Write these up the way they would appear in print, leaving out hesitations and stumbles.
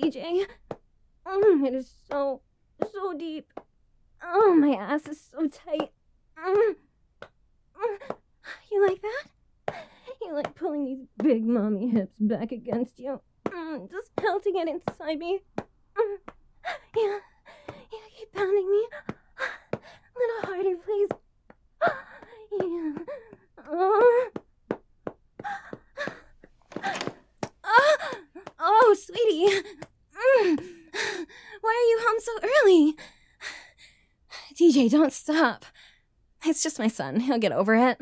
DJ. It is so deep. Oh, my ass is so tight. You like that? You like pulling these big mommy hips back against you. Just melting it inside me. Yeah, keep pounding me. A little harder, please. Yeah. Oh, sweetie. Why are you home so early? DJ, don't stop. It's just my son. He'll get over it.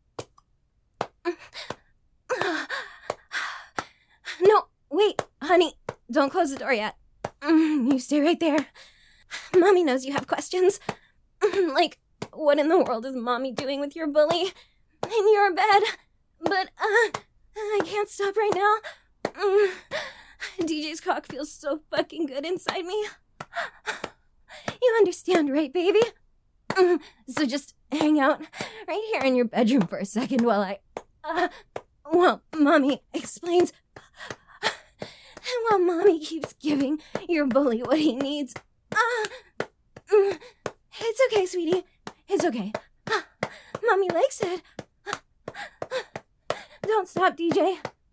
No, wait, honey. Don't close the door yet. You stay right there. Mommy knows you have questions. Like, what in the world is Mommy doing with your bully in your bed? But, I can't stop right now. DJ's cock feels so fucking good inside me. You understand, right, baby? So just hang out right here in your bedroom for a second while Mommy explains. And while Mommy keeps giving your bully what he needs. It's okay, sweetie. It's okay. Mommy likes it. Don't stop, DJ.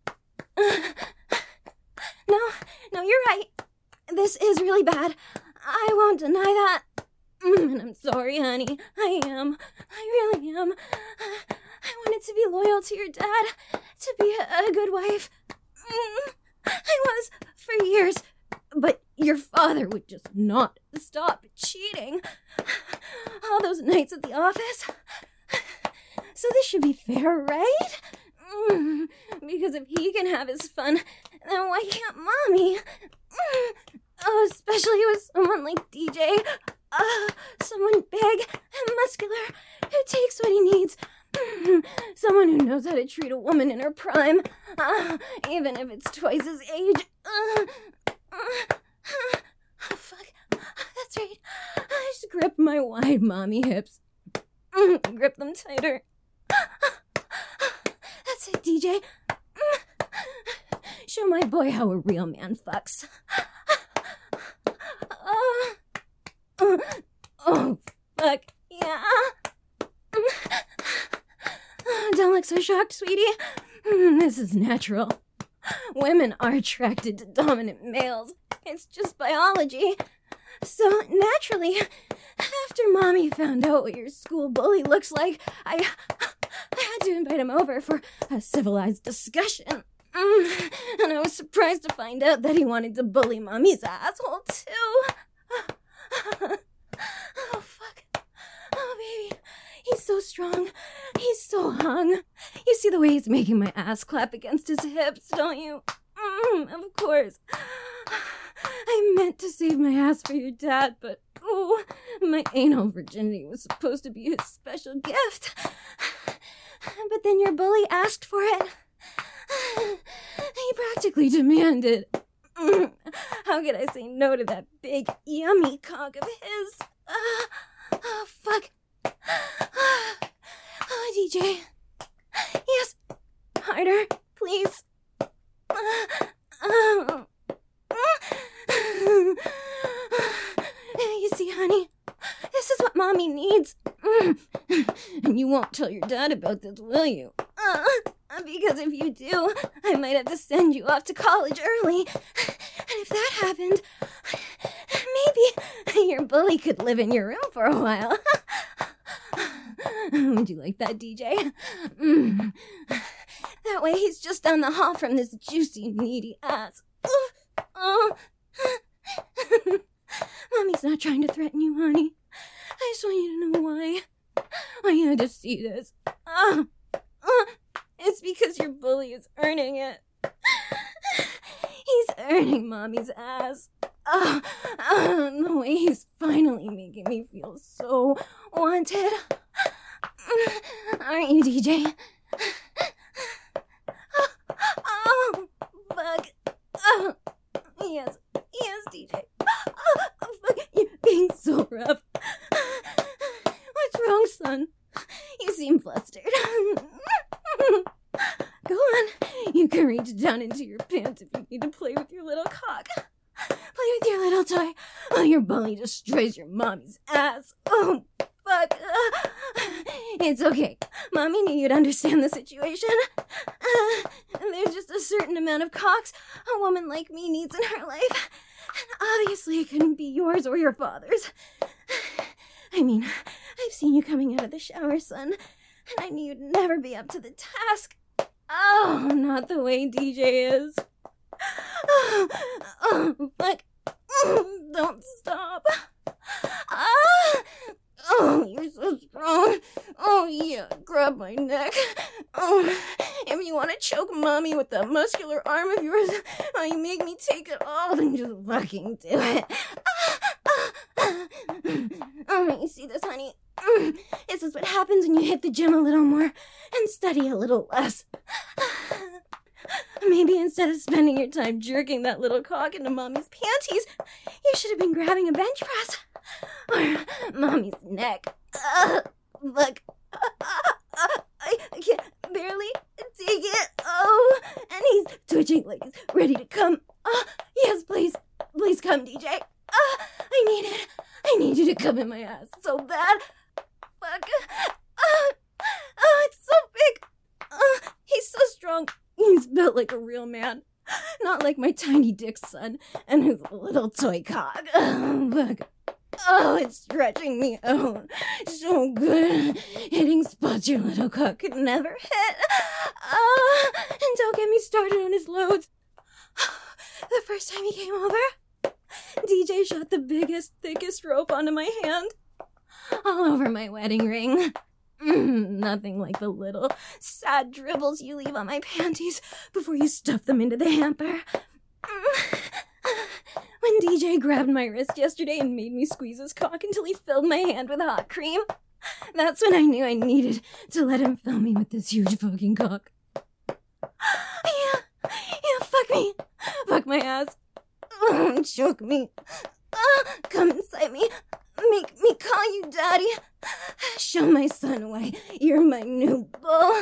No, you're right. This is really bad. I won't deny that. And I'm sorry, honey. I really am. I wanted to be loyal to your dad, to be a good wife. I was for years, but your father would just not stop cheating. All those nights at the office. So this should be fair, right? Because if he can have his fun, then why can't Mommy? Oh, especially with someone like DJ. Someone big and muscular who takes what he needs. Someone who knows how to treat a woman in her prime, even if it's twice his age. Oh, fuck. That's right. I just grip my wide mommy hips. Grip them tighter. That's it, DJ. Show my boy how a real man fucks. Oh, fuck, yeah. Don't look so shocked, sweetie. This is natural. Women are attracted to dominant males. It's just biology. So, naturally, after Mommy found out what your school bully looks like, I had to invite him over for a civilized discussion. And I was surprised to find out that he wanted to bully Mommy's asshole, too. Oh, fuck. Oh, baby. He's so strong. He's so hung. You see the way he's making my ass clap against his hips, don't you? Of course. I meant to save my ass for your dad, but my anal virginity was supposed to be his special gift. But then your bully asked for it. He practically demanded. How could I say no to that big, yummy cock of his? Oh, fuck. Oh, DJ. Yes. Harder, please. You see, honey, this is what Mommy needs. And you won't tell your dad about this, will you? Because if you do, I might have to send you off to college early. And if that happened, maybe your bully could live in your room for a while. Would you like that, DJ? That way he's just down the hall from this juicy, needy ass. Mommy's not trying to threaten you, honey. I just want you to know why. I had to see this. It's because your bully is earning it. He's earning Mommy's ass. The way he's finally making me feel so wanted. Aren't you, DJ? Oh, fuck. Yes, DJ. Fuck, you're being so rough. What's wrong, son? You seem flustered. Go on. You can reach down into your pants if you need to play with your little cock. Play with your little toy. Oh, your bully destroys your mommy's ass. Oh, fuck. It's okay. Mommy knew you'd understand the situation. There's just a certain amount of cocks a woman like me needs in her life. And obviously it couldn't be yours or your father's. I mean, I've seen you coming out of the shower, son, and I knew you'd never be up to the task. Oh, not the way DJ is. Oh, fuck. Don't stop. Oh, you're so strong. Oh, yeah, grab my neck. Oh, if you want to choke mommy with that muscular arm of yours, oh, you make me take it all, then just fucking do it. Oh, you see this, honey? This is what happens when you hit the gym a little more and study a little less. Maybe instead of spending your time jerking that little cock into mommy's panties, you should have been grabbing a bench press. Or mommy's neck. Look. I can't barely take it. Oh, and he's twitching like he's ready to come. Yes, please. Please come, DJ. I need it. I need you to come in my ass so bad. Fuck. It's so big. He's so strong. He's built like a real man. Not like my tiny dick son and his little toy cock. Fuck. Oh, it's stretching me out. So good. Hitting spots your little cock could never hit. And don't get me started on his loads. The first time he came over, DJ shot the biggest, thickest rope onto my hand. All over my wedding ring. Nothing like the little sad dribbles you leave on my panties before you stuff them into the hamper. When DJ grabbed my wrist yesterday and made me squeeze his cock until he filled my hand with hot cream, that's when I knew I needed to let him fill me with this huge fucking cock. Yeah, fuck me. Fuck my ass. Choke me. Come inside me. Make me call you daddy. Show my son why you're my new beau.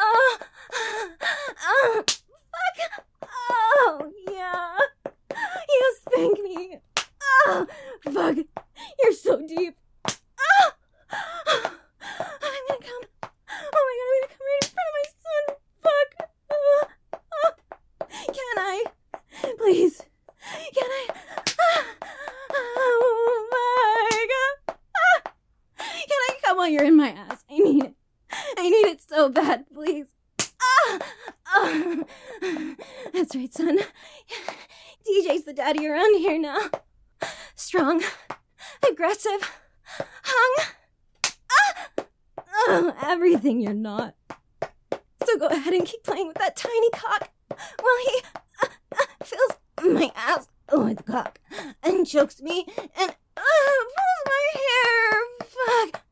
Fuck. Oh, yeah. You spank me. Oh, fuck. You're so deep. I'm gonna come. Oh my god, I'm gonna come right in front of my son. Fuck. Can I? Please. Can I? Oh my god. Can I come while you're in my ass? I need it. I need it so bad, please. That's right, son. DJ's the daddy around here now. Strong, aggressive, hung. Everything you're not. So go ahead and keep playing with that tiny cock while he fills my ass with cock and chokes me and pulls my hair. Fuck.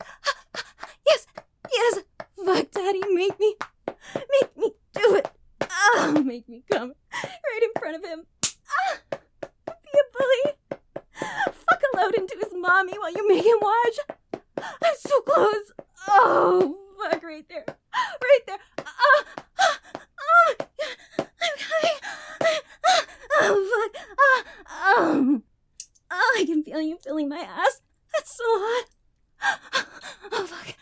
Yes. Fuck, daddy, make me do it. Make me come right in front of him. Be a bully. Fuck a load into his mommy while you make him watch. I'm so close. Oh, fuck, right there. Right there. I'm coming. Oh, fuck. I can feel you filling my ass. That's so hot. Oh, fuck.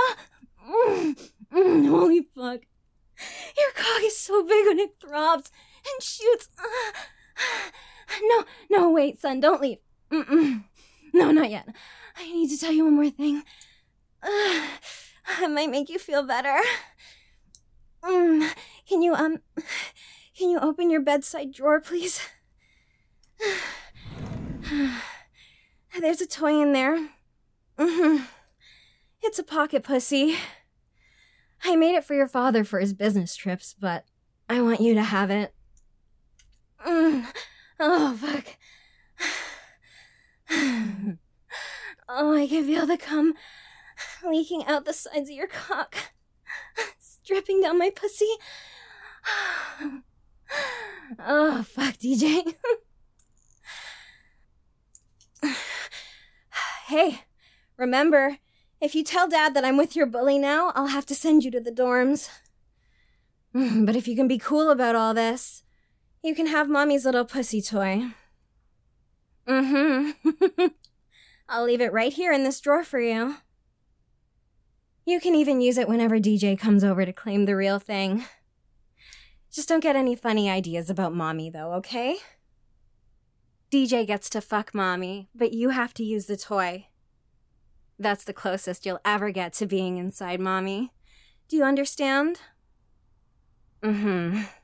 Holy fuck. Your cock is so big when it throbs and shoots. No, wait, son, don't leave. No, not yet. I need to tell you one more thing. It might make you feel better. Can you open your bedside drawer, please? There's a toy in there. It's a pocket pussy. I made it for your father for his business trips, but I want you to have it. Oh, fuck. Oh, I can feel the cum leaking out the sides of your cock, dripping down my pussy. Oh, fuck, DJ. Hey, remember, if you tell Dad that I'm with your bully now, I'll have to send you to the dorms. But if you can be cool about all this, you can have Mommy's little pussy toy. Mm-hmm. I'll leave it right here in this drawer for you. You can even use it whenever DJ comes over to claim the real thing. Just don't get any funny ideas about Mommy, though, okay? DJ gets to fuck Mommy, but you have to use the toy. That's the closest you'll ever get to being inside Mommy. Do you understand? Mm-hmm.